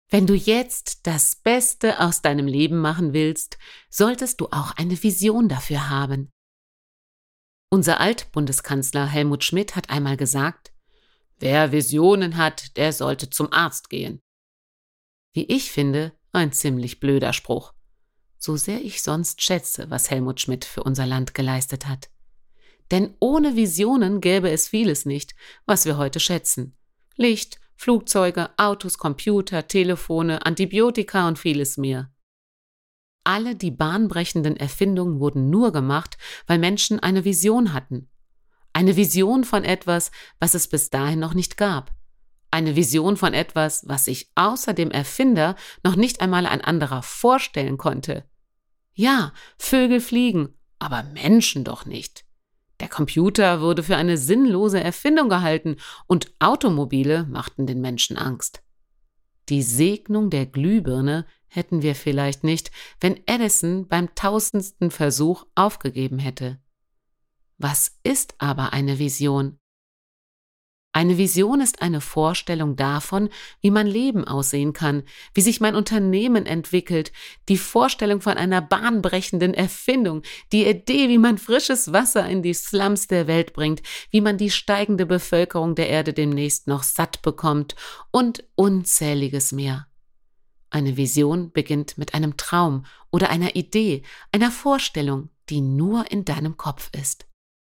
Wenn du jetzt das Beste aus deinem Leben machen willst, solltest du auch eine Vision dafür haben. Unser Altbundeskanzler Helmut Schmidt hat einmal gesagt, wer Visionen hat, der sollte zum Arzt gehen. Wie ich finde, ein ziemlich blöder Spruch. So sehr ich sonst schätze, was Helmut Schmidt für unser Land geleistet hat. Denn ohne Visionen gäbe es vieles nicht, was wir heute schätzen. Licht, Flugzeuge, Autos, Computer, Telefone, Antibiotika und vieles mehr. Alle die bahnbrechenden Erfindungen wurden nur gemacht, weil Menschen eine Vision hatten. Eine Vision von etwas, was es bis dahin noch nicht gab. Eine Vision von etwas, was sich außer dem Erfinder noch nicht einmal ein anderer vorstellen konnte. Ja, Vögel fliegen, aber Menschen doch nicht. Der Computer wurde für eine sinnlose Erfindung gehalten und Automobile machten den Menschen Angst. Die Segnung der Glühbirne hätten wir vielleicht nicht, wenn Edison beim 1000. Versuch aufgegeben hätte. Was ist aber eine Vision? Eine Vision ist eine Vorstellung davon, wie mein Leben aussehen kann, wie sich mein Unternehmen entwickelt, die Vorstellung von einer bahnbrechenden Erfindung, die Idee, wie man frisches Wasser in die Slums der Welt bringt, wie man die steigende Bevölkerung der Erde demnächst noch satt bekommt und unzähliges mehr. Eine Vision beginnt mit einem Traum oder einer Idee, einer Vorstellung, die nur in deinem Kopf ist.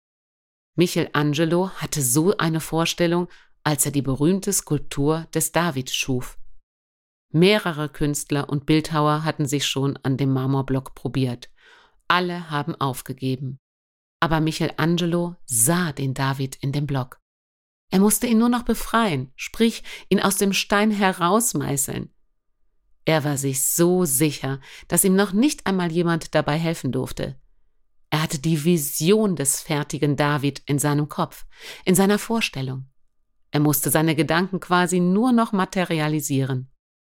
Michelangelo hatte so eine Vorstellung, als er die berühmte Skulptur des David schuf. Mehrere Künstler und Bildhauer hatten sich schon an dem Marmorblock probiert. Alle haben aufgegeben. Aber Michelangelo sah den David in dem Block. Er musste ihn nur noch befreien, sprich ihn aus dem Stein herausmeißeln. Er war sich so sicher, dass ihm noch nicht einmal jemand dabei helfen durfte. Er hatte die Vision des fertigen David in seinem Kopf, in seiner Vorstellung. Er musste seine Gedanken quasi nur noch materialisieren.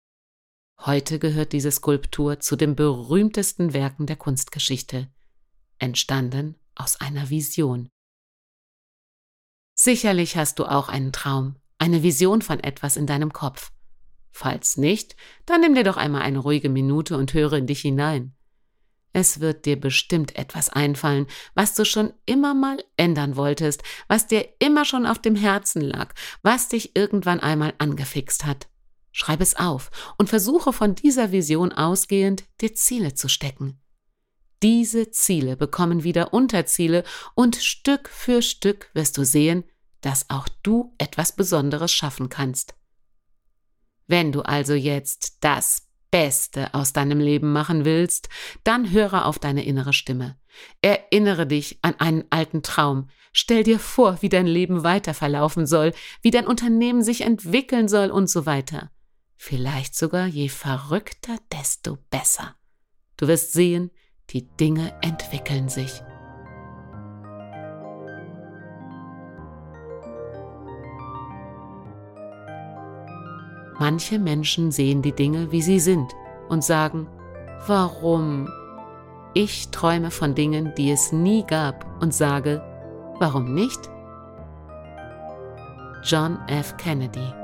Heute gehört diese Skulptur zu den berühmtesten Werken der Kunstgeschichte, entstanden aus einer Vision. Sicherlich hast du auch einen Traum, eine Vision von etwas in deinem Kopf. Falls nicht, dann nimm dir doch einmal eine ruhige Minute und höre in dich hinein. Es wird dir bestimmt etwas einfallen, was du schon immer mal ändern wolltest, was dir immer schon auf dem Herzen lag, was dich irgendwann einmal angefixt hat. Schreib es auf und versuche von dieser Vision ausgehend, dir Ziele zu stecken. Diese Ziele bekommen wieder Unterziele und Stück für Stück wirst du sehen, dass auch du etwas Besonderes schaffen kannst. Wenn du also jetzt das Beste aus deinem Leben machen willst, dann höre auf deine innere Stimme. Erinnere dich an einen alten Traum. Stell dir vor, wie dein Leben weiter verlaufen soll, wie dein Unternehmen sich entwickeln soll und so weiter. Vielleicht sogar je verrückter, desto besser. Du wirst sehen, die Dinge entwickeln sich. Manche Menschen sehen die Dinge, wie sie sind und sagen, warum? Ich träume von Dingen, die es nie gab und sage, warum nicht? John F. Kennedy.